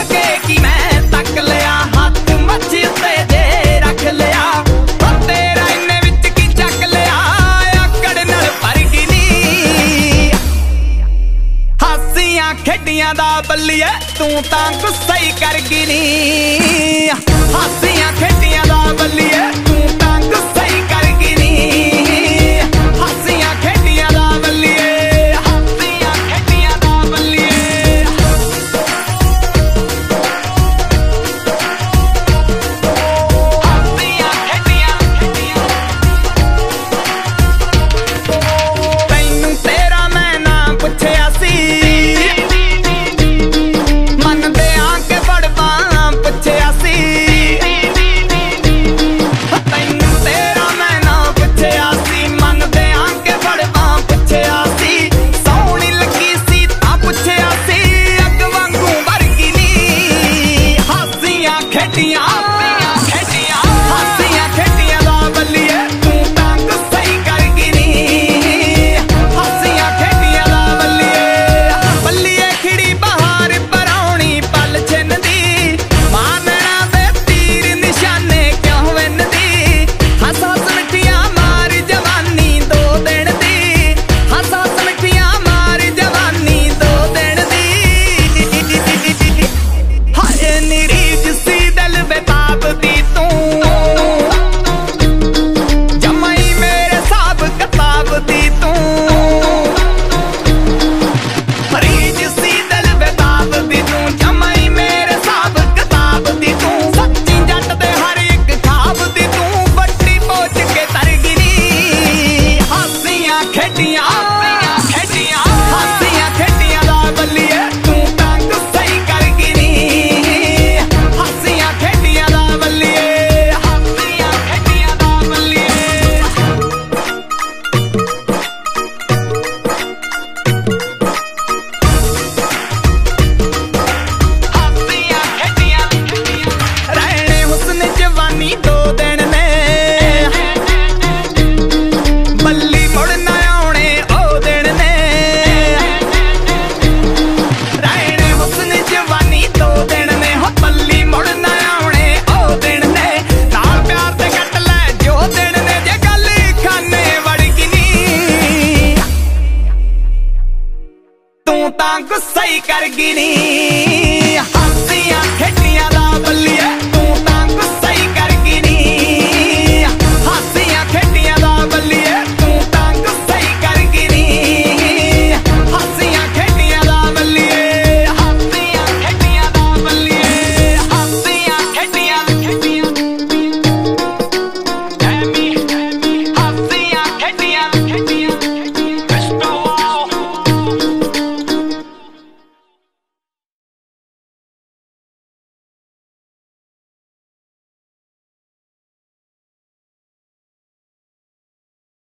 के कि मैं तक लिया हाथ मच्छी उत्ते जे रख लिया तेरा इन्ने विच की चक लिया आकड़ नाल भर गई नी हासियां खेडियां दा बल्लिए तू तां गुस्सा ही कर गई नी हासियां खेडियां दा बल्लिए तू तां गुस्सा ही कर गई नी हासियां खेडियां दा बल्लिए हासियां खेडियां दा बल्लिए हासियां खेडियां तैनू तेरा मैं ना पुछया सी मनदे आके बड़वा पुछया सी तैनू तेरा मैं ना पुछया सी मनदे आके बड़वा पुछया सी सोहनी लगी सी तां पुछया सी अग वांगू वर्गी नी हासियां खेडियां हासियां खेडियां दा बल्लिए तू तां गुस्सा ही कर गई नी हासियां खेडियां दा बल्लिए बल्लिए खिड़ी बहार पराउणी पल छिंदी मारना दे तीर निशाने क्यों विनदी हस हस मिठियां मार जवानी दो दिन दी हस हस मिठियां मार जवानी दो दिन दी हाय निरीज सी दिल बेताब दी तू जमाई मेरे साब किताब दी तू रीज सी दिल बेताब दी तू जमाई मेरे साब किताब दी तू सच्ची जट दे हर एक खाब दी तू बड़ी पहुंच के तर गई नी हासियां खेडियां हासियां खेडियां दा बल्लिए तू तां गुस्सा ही कर गई नी हासियां खेडियां दा बल्लिए हासियां खेडियां दा बल्लिए हासियां खेडियां रहने हुस्न जवानी दो दिन ने बल्ली मुड़ ना आउणे ओ दिन ने रहने हुस्न जवानी दो दिन ने हो बल्ली मुड़ ना आउणे ओ दिन ने नाल प्यार ते कट ले जो दिन ने जे गल खाने वड़ गई नी तू तां गुस्सा ही कर गई नी हासियां खेडियां